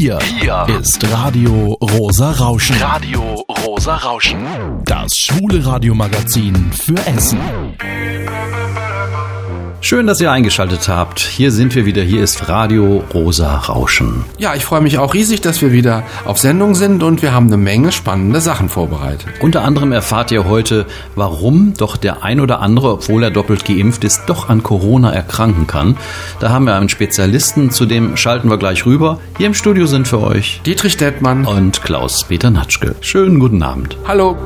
Hier ist Radio Rosa Rauschen. Radio Rosa Rauschen. Das schwule Radiomagazin für Essen. Schön, dass ihr eingeschaltet habt. Hier sind wir wieder. Hier ist Radio Rosa Rauschen. Ja, ich freue mich auch riesig, dass wir wieder auf Sendung sind und wir haben eine Menge spannende Sachen vorbereitet. Unter anderem erfahrt ihr heute, warum doch der ein oder andere, obwohl er doppelt geimpft ist, doch an Corona erkranken kann. Da haben wir einen Spezialisten, zu dem schalten wir gleich rüber. Hier im Studio sind für euch Dietrich Dettmann und Klaus-Peter Natschke. Schönen guten Abend. Hallo.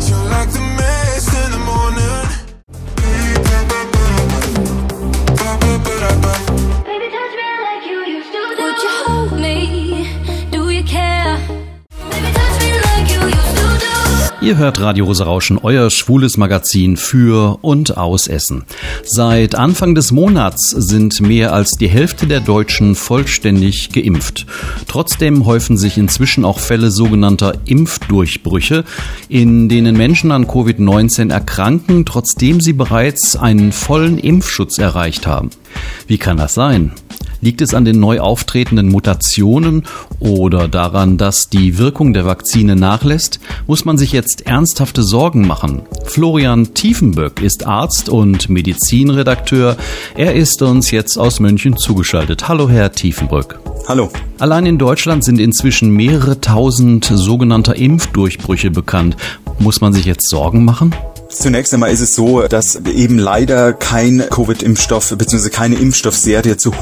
Ihr hört Radio Rosa Rauschen, euer schwules Magazin für und aus Essen. Seit Anfang des Monats sind mehr als die Hälfte der Deutschen vollständig geimpft. Trotzdem häufen sich inzwischen auch Fälle sogenannter Impfdurchbrüche, in denen Menschen an Covid-19 erkranken, trotzdem sie bereits einen vollen Impfschutz erreicht haben. Wie kann das sein? Liegt es an den neu auftretenden Mutationen oder daran, dass die Wirkung der Vakzine nachlässt? Muss man sich jetzt ernsthafte Sorgen machen? Florian Tiefenböck ist Arzt und Medizinredakteur. Er ist uns jetzt aus München zugeschaltet. Hallo, Herr Tiefenböck. Hallo. Allein in Deutschland sind inzwischen mehrere tausend sogenannter Impfdurchbrüche bekannt. Muss man sich jetzt Sorgen machen? Zunächst einmal ist es so, dass eben leider kein Covid-Impfstoff bzw. keine Impfstoffserie zu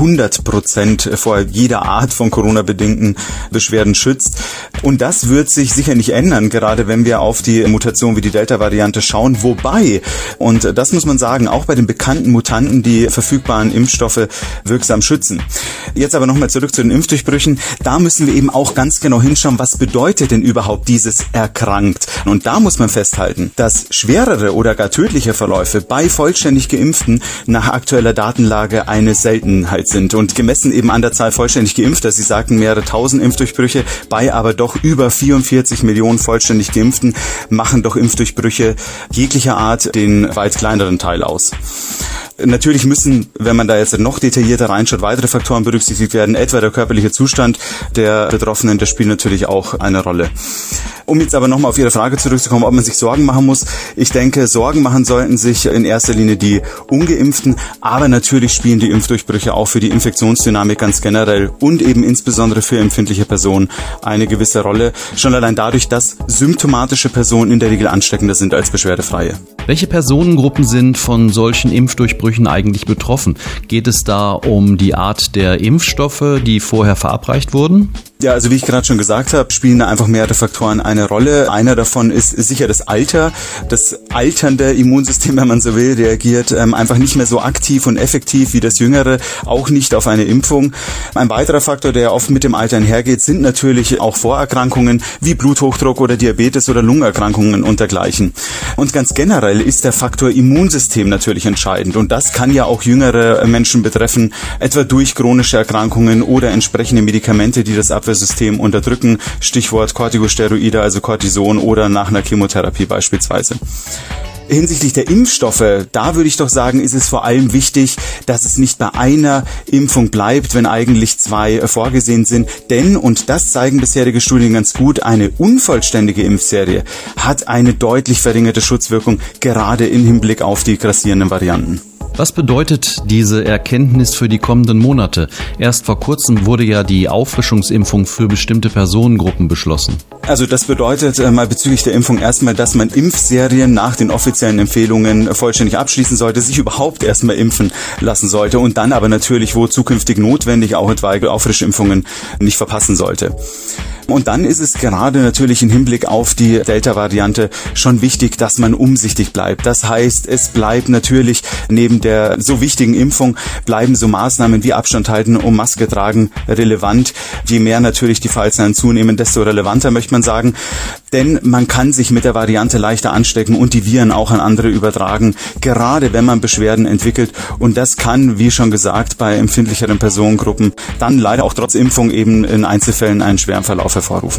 100% vor jeder Art von Corona-bedingten Beschwerden schützt. Und das wird sich sicher nicht ändern, gerade wenn wir auf die Mutation wie die Delta-Variante schauen. Wobei, und das muss man sagen, auch bei den bekannten Mutanten die verfügbaren Impfstoffe wirksam schützen. Jetzt aber nochmal zurück zu den Impfdurchbrüchen. Da müssen wir eben auch ganz genau hinschauen, was bedeutet denn überhaupt dieses erkrankt? Und da muss man festhalten, dass schwerere oder gar tödliche Verläufe bei vollständig Geimpften nach aktueller Datenlage eine Seltenheit sind. Und gemessen eben an der Zahl vollständig Geimpfter, Sie sagten mehrere tausend Impfdurchbrüche, bei aber doch über 44 Millionen vollständig Geimpften machen doch Impfdurchbrüche jeglicher Art den weit kleineren Teil aus. Natürlich müssen, wenn man da jetzt noch detaillierter reinschaut, weitere Faktoren berücksichtigt werden, etwa der körperliche Zustand der Betroffenen, das spielt natürlich auch eine Rolle. Um jetzt aber nochmal auf Ihre Frage zurückzukommen, ob man sich Sorgen machen muss. Ich denke, Sorgen machen sollten sich in erster Linie die Ungeimpften, aber natürlich spielen die Impfdurchbrüche auch für die Infektionsdynamik ganz generell und eben insbesondere für empfindliche Personen eine gewisse Rolle. Schon allein dadurch, dass symptomatische Personen in der Regel ansteckender sind als beschwerdefreie. Welche Personengruppen sind von solchen Impfdurchbrüchen eigentlich betroffen? Geht es da um die Art der Impfstoffe, die vorher verabreicht wurden? Ja, also wie ich gerade schon gesagt habe, spielen da einfach mehrere Faktoren eine Rolle. Einer davon ist sicher das Alter. Das alternde Immunsystem, wenn man so will, reagiert einfach nicht mehr so aktiv und effektiv wie das jüngere, auch nicht auf eine Impfung. Ein weiterer Faktor, der oft mit dem Alter einhergeht, sind natürlich auch Vorerkrankungen wie Bluthochdruck oder Diabetes oder Lungenerkrankungen und dergleichen. Und ganz generell ist der Faktor Immunsystem natürlich entscheidend. Und das kann ja auch jüngere Menschen betreffen, etwa durch chronische Erkrankungen oder entsprechende Medikamente, die das Abwehrsystem unterdrücken. Stichwort Corticosteroide, also Cortison oder nach einer Chemotherapie beispielsweise. Hinsichtlich der Impfstoffe, da würde ich doch sagen, ist es vor allem wichtig, dass es nicht bei einer Impfung bleibt, wenn eigentlich zwei vorgesehen sind. Denn, und das zeigen bisherige Studien ganz gut, eine unvollständige Impfserie hat eine deutlich verringerte Schutzwirkung, gerade im Hinblick auf die grassierenden Varianten. Was bedeutet diese Erkenntnis für die kommenden Monate? Erst vor kurzem wurde ja die Auffrischungsimpfung für bestimmte Personengruppen beschlossen. Also das bedeutet mal bezüglich der Impfung erstmal, dass man Impfserien nach den offiziellen Empfehlungen vollständig abschließen sollte, sich überhaupt erstmal impfen lassen sollte und dann aber natürlich, wo zukünftig notwendig, auch etwaige Auffrischimpfungen nicht verpassen sollte. Und dann ist es gerade natürlich im Hinblick auf die Delta-Variante schon wichtig, dass man umsichtig bleibt. Das heißt, es bleibt natürlich neben der so wichtigen Impfung, bleiben so Maßnahmen wie Abstand halten und Maske tragen relevant. Je mehr natürlich die Fallzahlen zunehmen, desto relevanter, möchte man sagen. Denn man kann sich mit der Variante leichter anstecken und die Viren auch an andere übertragen, gerade wenn man Beschwerden entwickelt. Und das kann, wie schon gesagt, bei empfindlicheren Personengruppen dann leider auch trotz Impfung eben in Einzelfällen einen schweren Verlauf hervorrufen.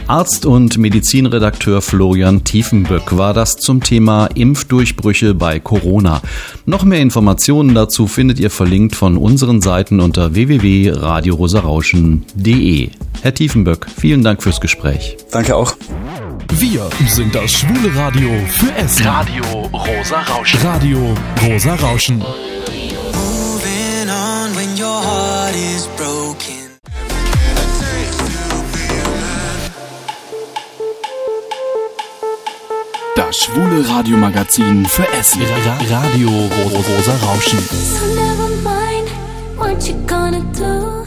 Arzt und Medizinredakteur Florian Tiefenböck war das zum Thema Impfdurchbrüche bei Corona. Noch mehr Informationen dazu findet ihr verlinkt von unseren Seiten unter www.radiorosarauschen.de. Herr Tiefenböck, vielen Dank fürs Gespräch. Danke auch. Wir sind das schwule Radio für Essen. Radio Rosa Rauschen. Radio Rosa Rauschen. Moving on when your heart is broken. Das schwule Radiomagazin für Essen. Radio Rosa Rauschen. So never mind what you gonna do.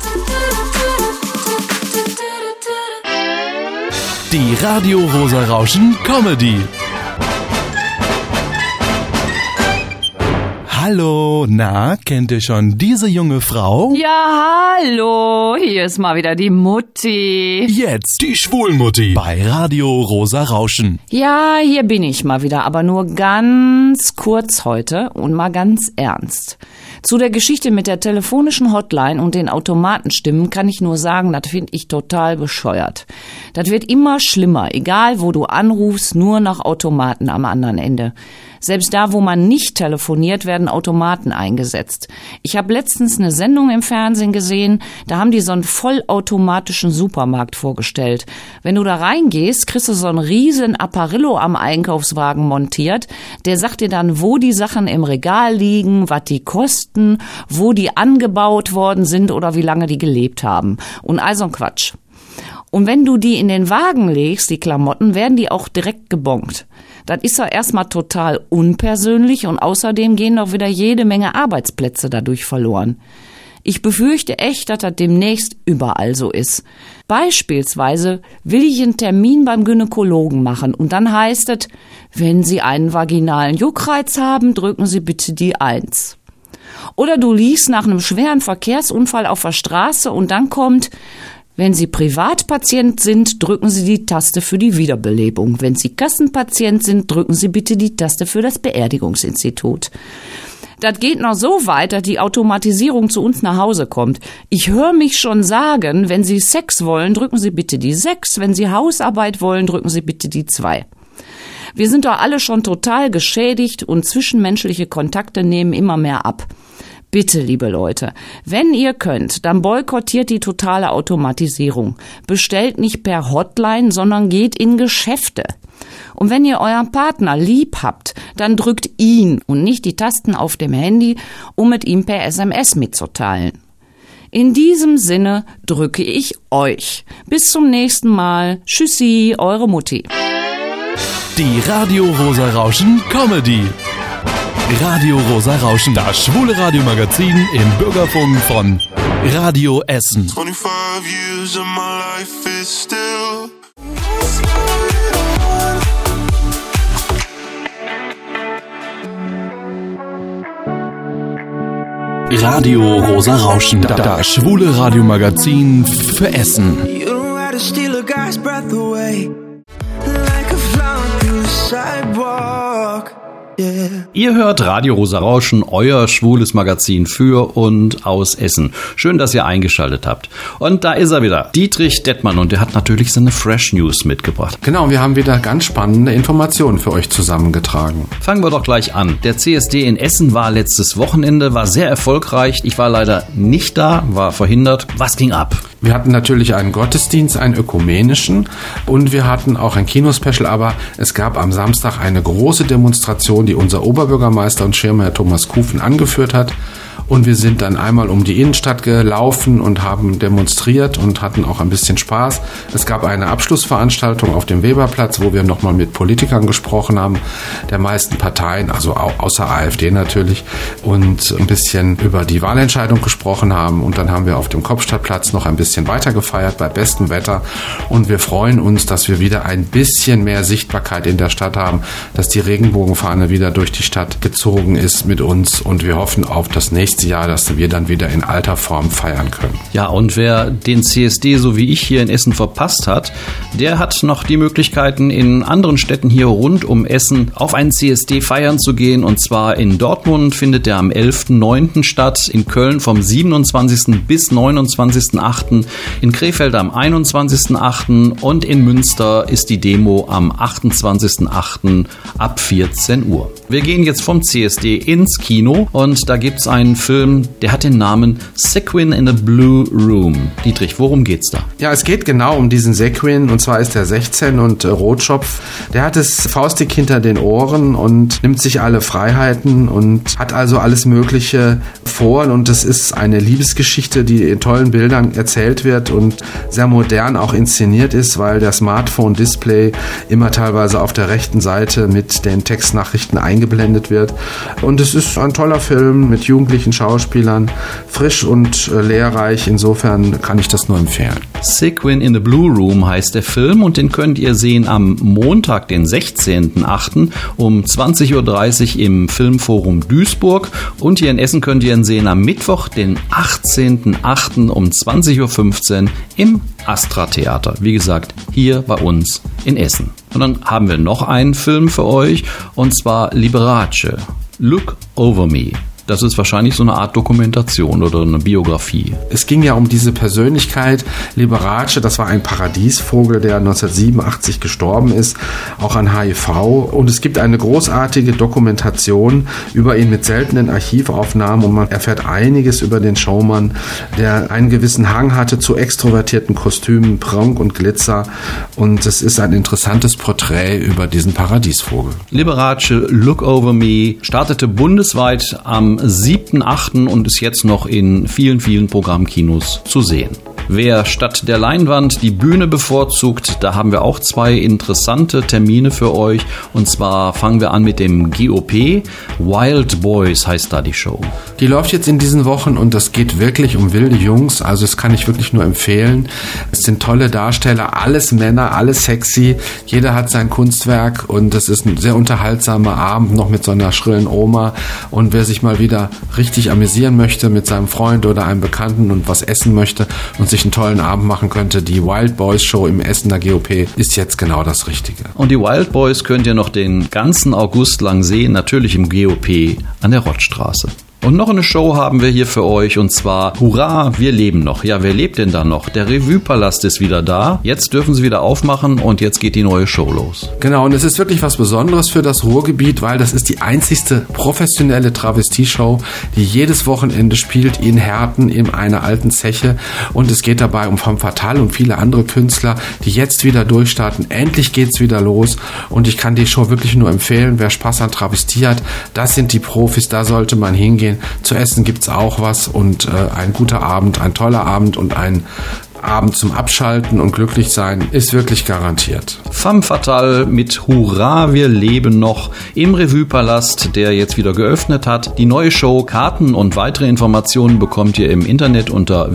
Die Radio Rosa Rauschen Comedy. Hallo, na, kennt ihr schon diese junge Frau? Ja, hallo, hier ist mal wieder die Mutti. Jetzt die Schwulmutti bei Radio Rosa Rauschen. Ja, hier bin ich mal wieder, aber nur ganz kurz heute und mal ganz ernst. Zu der Geschichte mit der telefonischen Hotline und den Automatenstimmen kann ich nur sagen, das finde ich total bescheuert. Das wird immer schlimmer, egal wo du anrufst, nur nach Automaten am anderen Ende. Selbst da, wo man nicht telefoniert, werden Automaten eingesetzt. Ich habe letztens eine Sendung im Fernsehen gesehen, da haben die so einen vollautomatischen Supermarkt vorgestellt. Wenn du da reingehst, kriegst du so einen riesen Apparillo am Einkaufswagen montiert, der sagt dir dann, wo die Sachen im Regal liegen, was die kosten, wo die angebaut worden sind oder wie lange die gelebt haben. Und all so ein Quatsch. Und wenn du die in den Wagen legst, die Klamotten, werden die auch direkt gebongt. Das ist ja erstmal total unpersönlich und außerdem gehen doch wieder jede Menge Arbeitsplätze dadurch verloren. Ich befürchte echt, dass das demnächst überall so ist. Beispielsweise will ich einen Termin beim Gynäkologen machen und dann heißt es, wenn Sie einen vaginalen Juckreiz haben, drücken Sie bitte die 1. Oder du liegst nach einem schweren Verkehrsunfall auf der Straße und dann kommt, wenn Sie Privatpatient sind, drücken Sie die Taste für die Wiederbelebung. Wenn Sie Kassenpatient sind, drücken Sie bitte die Taste für das Beerdigungsinstitut. Das geht noch so weit, dass die Automatisierung zu uns nach Hause kommt. Ich höre mich schon sagen, wenn Sie Sex wollen, drücken Sie bitte die 6. Wenn Sie Hausarbeit wollen, drücken Sie bitte die 2. Wir sind doch alle schon total geschädigt und zwischenmenschliche Kontakte nehmen immer mehr ab. Bitte, liebe Leute, wenn ihr könnt, dann boykottiert die totale Automatisierung. Bestellt nicht per Hotline, sondern geht in Geschäfte. Und wenn ihr euren Partner lieb habt, dann drückt ihn und nicht die Tasten auf dem Handy, um mit ihm per SMS mitzuteilen. In diesem Sinne drücke ich euch. Bis zum nächsten Mal. Tschüssi, eure Mutti. Die Radio Rosa Rauschen Comedy. Radio Rosa Rauschen, das schwule Radiomagazin im Bürgerfunk von Radio Essen. 25 years of my life is still. Radio Rosa Rauschen, das schwule Radiomagazin für Essen. You don't have to steal a guy's breath away, like a flower through the sidewalk. Yeah. Ihr hört Radio Rosa Rauschen, euer schwules Magazin für und aus Essen. Schön, dass ihr eingeschaltet habt. Und da ist er wieder, Dietrich Dettmann, und der hat natürlich seine Fresh News mitgebracht. Genau, wir haben wieder ganz spannende Informationen für euch zusammengetragen. Fangen wir doch gleich an. Der CSD in Essen war letztes Wochenende, war sehr erfolgreich. Ich war leider nicht da, war verhindert. Was ging ab? Wir hatten natürlich einen Gottesdienst, einen ökumenischen, und wir hatten auch ein Kinospecial, aber es gab am Samstag eine große Demonstration, die unser Oberbürgermeister und Schirmherr Thomas Kufen angeführt hat. Und wir sind dann einmal um die Innenstadt gelaufen und haben demonstriert und hatten auch ein bisschen Spaß. Es gab eine Abschlussveranstaltung auf dem Weberplatz, wo wir nochmal mit Politikern gesprochen haben, der meisten Parteien, also außer AfD natürlich, und ein bisschen über die Wahlentscheidung gesprochen haben. Und dann haben wir auf dem Kopfstadtplatz noch ein bisschen weiter gefeiert bei bestem Wetter. Und wir freuen uns, dass wir wieder ein bisschen mehr Sichtbarkeit in der Stadt haben, dass die Regenbogenfahne wieder durch die Stadt gezogen ist mit uns. Und wir hoffen auf das nächste nächste Jahr, dass wir dann wieder in alter Form feiern können. Ja, und wer den CSD so wie ich hier in Essen verpasst hat, der hat noch die Möglichkeiten, in anderen Städten hier rund um Essen auf einen CSD feiern zu gehen. Und zwar in Dortmund findet der am 11.9. statt, in Köln vom 27. bis 29.8., in Krefeld am 21.8. und in Münster ist die Demo am 28.8. ab 14 Uhr. Wir gehen jetzt vom CSD ins Kino und da gibt's einen Film, der hat den Namen Sequin in a Blue Room. Dietrich, worum geht's da? Ja, es geht genau um diesen Sequin, und zwar ist er 16 und Rotschopf. Der hat es faustig hinter den Ohren und nimmt sich alle Freiheiten und hat also alles Mögliche vor, und es ist eine Liebesgeschichte, die in tollen Bildern erzählt wird und sehr modern auch inszeniert ist, weil der Smartphone-Display immer teilweise auf der rechten Seite mit den Textnachrichten eingeblendet wird. Und es ist ein toller Film mit jugendlichen Schauspielern, frisch und lehrreich. Insofern kann ich das nur empfehlen. Sequin in the Blue Room heißt der Film und den könnt ihr sehen am Montag, den 16.8. um 20.30 Uhr im Filmforum Duisburg, und hier in Essen könnt ihr ihn sehen am Mittwoch, den 18.8. um 20.15 Uhr im Astra Theater. Wie gesagt, hier bei uns in Essen. Und dann haben wir noch einen Film für euch, und zwar Liberace, Look Over Me. Das ist wahrscheinlich so eine Art Dokumentation oder eine Biografie. Es ging ja um diese Persönlichkeit. Liberace, das war ein Paradiesvogel, der 1987 gestorben ist, auch an HIV. Und es gibt eine großartige Dokumentation über ihn mit seltenen Archivaufnahmen, und man erfährt einiges über den Showman, der einen gewissen Hang hatte zu extrovertierten Kostümen, Prunk und Glitzer. Und es ist ein interessantes Porträt über diesen Paradiesvogel. Liberace, Look Over Me startete bundesweit am 7.8. und ist jetzt noch in vielen, vielen Programmkinos zu sehen. Wer statt der Leinwand die Bühne bevorzugt, da haben wir auch zwei interessante Termine für euch. Und zwar fangen wir an mit dem GOP. Wild Boys heißt da die Show. Die läuft jetzt in diesen Wochen und das geht wirklich um wilde Jungs. Also das kann ich wirklich nur empfehlen. Es sind tolle Darsteller, alles Männer, alles sexy. Jeder hat sein Kunstwerk und es ist ein sehr unterhaltsamer Abend noch mit so einer schrillen Oma. Und wer sich mal wieder richtig amüsieren möchte mit seinem Freund oder einem Bekannten und was essen möchte und sich einen tollen Abend machen könnte, die Wild Boys Show im Essener GOP ist jetzt genau das Richtige. Und die Wild Boys könnt ihr noch den ganzen August lang sehen, natürlich im GOP an der Rottstraße. Und noch eine Show haben wir hier für euch, und zwar Hurra, wir leben noch. Ja, wer lebt denn da noch? Der Revue-Palast ist wieder da. Jetzt dürfen sie wieder aufmachen und jetzt geht die neue Show los. Genau, und es ist wirklich was Besonderes für das Ruhrgebiet, weil das ist die einzigste professionelle Travestie-Show, die jedes Wochenende spielt in Herten in einer alten Zeche. Und es geht dabei um Femme Fatale und viele andere Künstler, die jetzt wieder durchstarten. Endlich geht's wieder los und ich kann die Show wirklich nur empfehlen. Wer Spaß an Travestie hat, das sind die Profis, da sollte man hingehen. Zu essen gibt's auch was und ein guter Abend, ein toller Abend und ein Abend zum Abschalten und glücklich sein ist wirklich garantiert. Femme Fatale mit Hurra, wir leben noch im Revue-Palast, der jetzt wieder geöffnet hat. Die neue Show, Karten und weitere Informationen bekommt ihr im Internet unter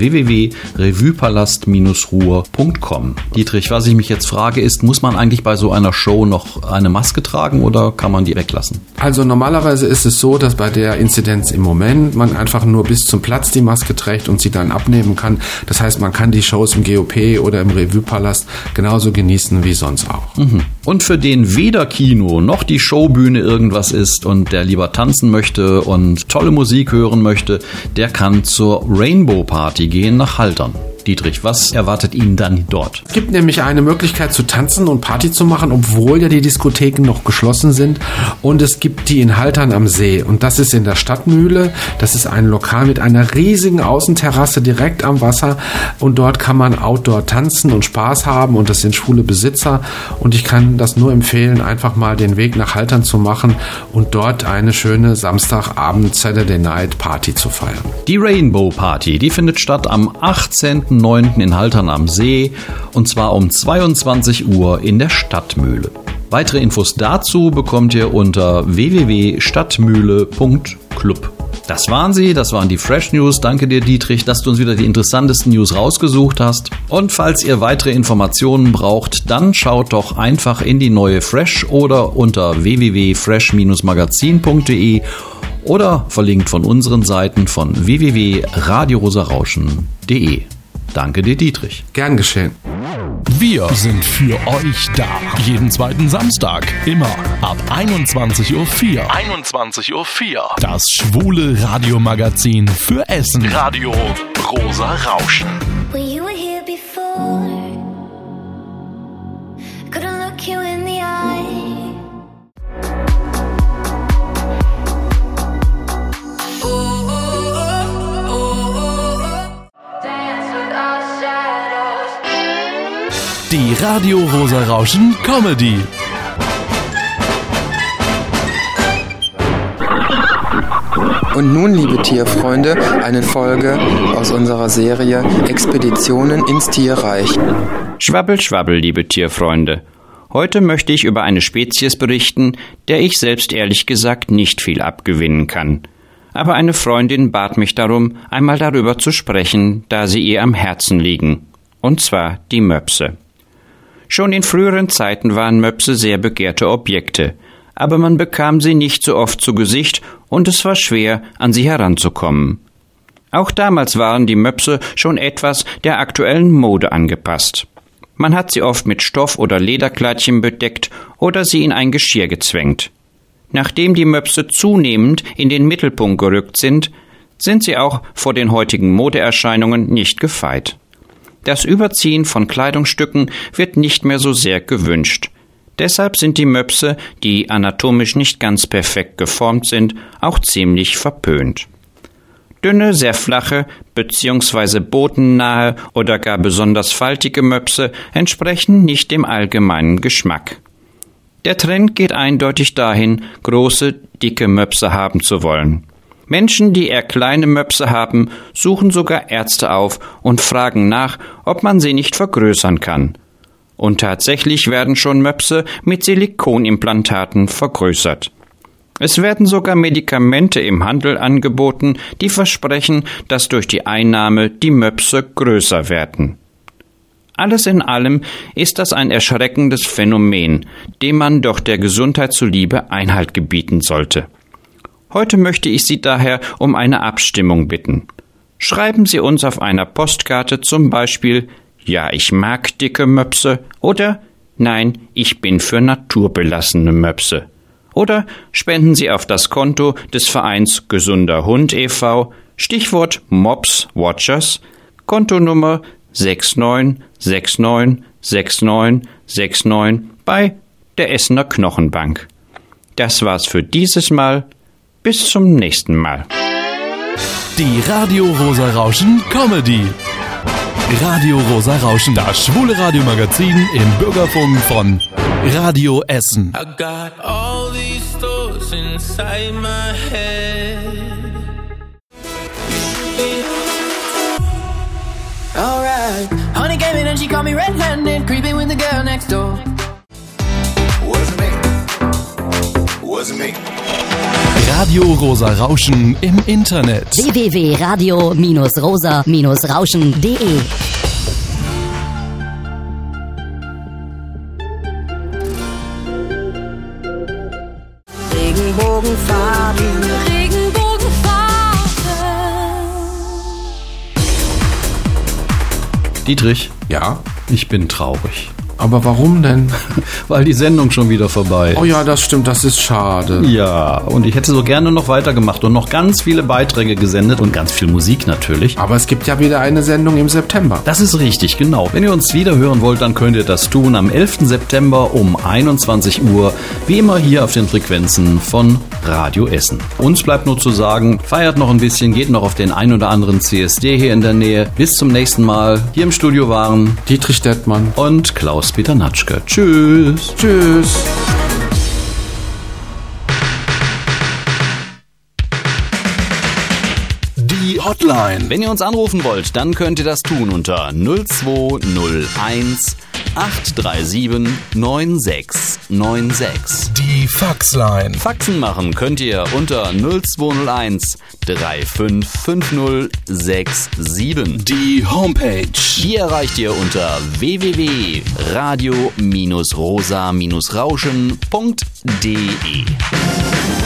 www.revuepalast-ruhr.com. Dietrich, was ich mich jetzt frage ist, muss man eigentlich bei so einer Show noch eine Maske tragen oder kann man die weglassen? Also normalerweise ist es so, dass bei der Inzidenz im Moment man einfach nur bis zum Platz die Maske trägt und sie dann abnehmen kann. Das heißt, man kann die Shows im GOP oder im Revue-Palast genauso genießen wie sonst auch. Und für den weder Kino noch die Showbühne irgendwas ist und der lieber tanzen möchte und tolle Musik hören möchte, der kann zur Rainbow Party gehen nach Haltern. Dietrich, was erwartet Ihnen dann dort? Es gibt nämlich eine Möglichkeit zu tanzen und Party zu machen, obwohl ja die Diskotheken noch geschlossen sind. Und es gibt die in Haltern am See. Und das ist in der Stadtmühle. Das ist ein Lokal mit einer riesigen Außenterrasse direkt am Wasser. Und dort kann man Outdoor tanzen und Spaß haben. Und das sind schwule Besitzer. Und ich kann das nur empfehlen, einfach mal den Weg nach Haltern zu machen und dort eine schöne Samstagabend Saturday Night Party zu feiern. Die Rainbow Party, die findet statt am 18.09. in Haltern am See, und zwar um 22 Uhr in der Stadtmühle. Weitere Infos dazu bekommt ihr unter www.stadtmühle.club. Das waren die Fresh News. Danke dir, Dietrich, dass du uns wieder die interessantesten News rausgesucht hast. Und falls ihr weitere Informationen braucht, dann schaut doch einfach in die neue Fresh oder unter www.fresh-magazin.de oder verlinkt von unseren Seiten von www.radiorosarauschen.de. Danke dir, Dietrich. Gern geschehen. Wir sind für euch da. Jeden zweiten Samstag. Immer ab 21.04 Uhr. 21.04 Uhr. Das schwule Radiomagazin für Essen. Radio Rosa Rauschen. When you were here before, couldn't look you in the eye. Die Radio Rosa Rauschen Comedy. Und nun, liebe Tierfreunde, eine Folge aus unserer Serie Expeditionen ins Tierreich. Schwabbel, schwabbel, liebe Tierfreunde. Heute möchte ich über eine Spezies berichten, der ich selbst ehrlich gesagt nicht viel abgewinnen kann. Aber eine Freundin bat mich darum, einmal darüber zu sprechen, da sie ihr am Herzen liegen. Und zwar die Möpse. Schon in früheren Zeiten waren Möpse sehr begehrte Objekte, aber man bekam sie nicht so oft zu Gesicht und es war schwer, an sie heranzukommen. Auch damals waren die Möpse schon etwas der aktuellen Mode angepasst. Man hat sie oft mit Stoff- oder Lederkleidchen bedeckt oder sie in ein Geschirr gezwängt. Nachdem die Möpse zunehmend in den Mittelpunkt gerückt sind sie auch vor den heutigen Modeerscheinungen nicht gefeit. Das Überziehen von Kleidungsstücken wird nicht mehr so sehr gewünscht. Deshalb sind die Möpse, die anatomisch nicht ganz perfekt geformt sind, auch ziemlich verpönt. Dünne, sehr flache bzw. bodennahe oder gar besonders faltige Möpse entsprechen nicht dem allgemeinen Geschmack. Der Trend geht eindeutig dahin, große, dicke Möpse haben zu wollen. Menschen, die eher kleine Möpse haben, suchen sogar Ärzte auf und fragen nach, ob man sie nicht vergrößern kann. Und tatsächlich werden schon Möpse mit Silikonimplantaten vergrößert. Es werden sogar Medikamente im Handel angeboten, die versprechen, dass durch die Einnahme die Möpse größer werden. Alles in allem ist das ein erschreckendes Phänomen, dem man doch der Gesundheit zuliebe Einhalt gebieten sollte. Heute möchte ich Sie daher um eine Abstimmung bitten. Schreiben Sie uns auf einer Postkarte zum Beispiel »Ja, ich mag dicke Möpse« oder »Nein, ich bin für naturbelassene Möpse«. Oder spenden Sie auf das Konto des Vereins Gesunder Hund e.V., Stichwort Mops Watchers, Kontonummer 69696969 bei der Essener Knochenbank. Das war's für dieses Mal. Bis zum nächsten Mal. Die Radio Rosa Rauschen Comedy. Radio Rosa Rauschen, das schwule Radiomagazin im Bürgerfunk von Radio Essen. I got all these thoughts inside my head. Alright, honey came in and she caught me red-handed, creeping with the girl next door. Wasn't me. Wasn't me. Radio Rosa Rauschen im Internet. www.radio-rosa-rauschen.de Regenbogenfarben. Dietrich? Ja? Ich bin traurig. Aber warum denn? Weil die Sendung schon wieder vorbei ist. Oh ja, das stimmt, das ist schade. Ja, und ich hätte so gerne noch weitergemacht und noch ganz viele Beiträge gesendet und ganz viel Musik natürlich. Aber es gibt ja wieder eine Sendung im September. Das ist richtig, genau. Wenn ihr uns wieder hören wollt, dann könnt ihr das tun am 11. September um 21 Uhr, wie immer hier auf den Frequenzen von Radio Essen. Uns bleibt nur zu sagen, feiert noch ein bisschen, geht noch auf den ein oder anderen CSD hier in der Nähe. Bis zum nächsten Mal. Hier im Studio waren Dietrich Dettmann und Klaus-Peter Natschke. Tschüss. Tschüss. Die Hotline. Wenn ihr uns anrufen wollt, dann könnt ihr das tun unter 0201 837 9696. Die Faxline. Faxen machen könnt ihr unter 0201 355067. Die Homepage. Die erreicht ihr unter www.radio-rosa-rauschen.de.